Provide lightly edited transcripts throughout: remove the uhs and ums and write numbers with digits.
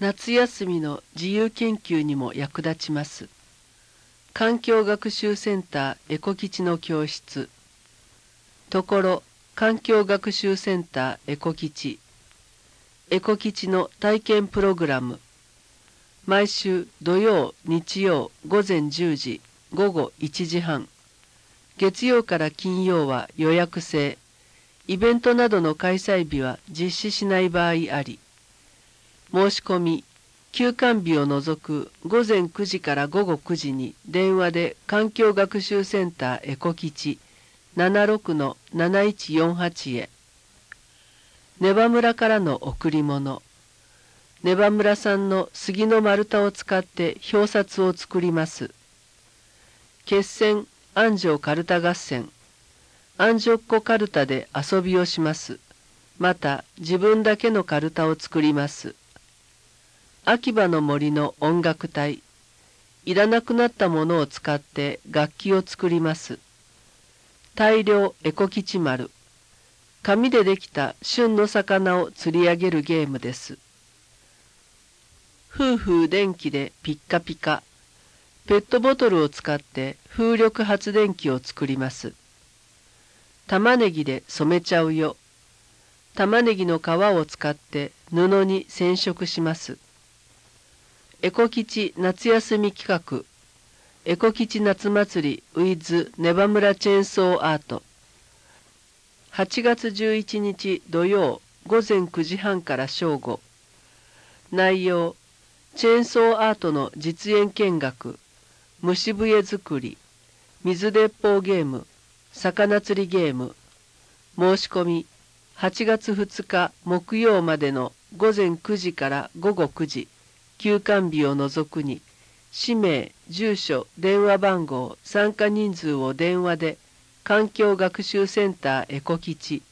夏休みの自由研究にも役立ちます。環境学習センターエコ基地の教室。ところ環境学習センターエコ基地。エコ基地の体験プログラム。毎週土曜、日曜午前10時、午後1時半。月曜から金曜は予約制。イベントなどの開催日は実施しない場合あり。申し込み、休館日を除く午前9時から午後9時に電話で環境学習センターエコ基地 76-7148 へ。ねば村からの贈り物。ねば村産の杉の丸太を使って表札を作ります。決戦安城かるた合戦。安城っ子かるたで遊びをします。また自分だけのかるたを作ります。秋葉の森の音楽隊。いらなくなったものを使って楽器を作ります。大量エコ基地丸。紙でできた旬の魚を釣り上げるゲームです。夫婦電気でピッカピカ。ペットボトルを使って風力発電機を作ります。玉ねぎで染めちゃうよ。玉ねぎの皮を使って布に染色します。エコ基地夏休み企画。エコ基地夏祭り with ねば村チェーンソーアート。8月11日土曜午前9時半から正午。内容、チェーンソーアートの実演見学、虫笛作り、水鉄砲ゲーム、魚釣りゲーム。申し込み、8月2日木曜までの午前9時から午後9時。休館日を除くに、氏名、住所、電話番号、参加人数を電話で、環境学習センターエコ基地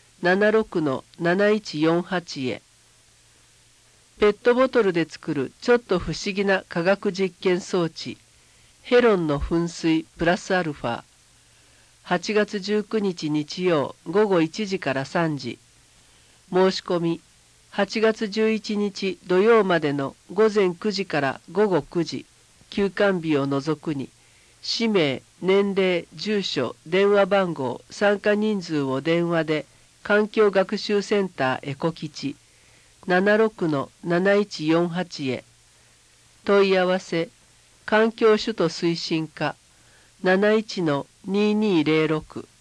76-7148 へ。ペットボトルで作るちょっと不思議な科学実験装置、ヘロンの噴水プラスアルファ。8月19日日曜午後1時から3時。申し込み、8月11日土曜までの午前9時から午後9時、休館日を除くに、氏名、年齢、住所、電話番号、参加人数を電話で、環境学習センターエコ基地 76-7148 へ。問い合わせ、環境首都推進課 71-2206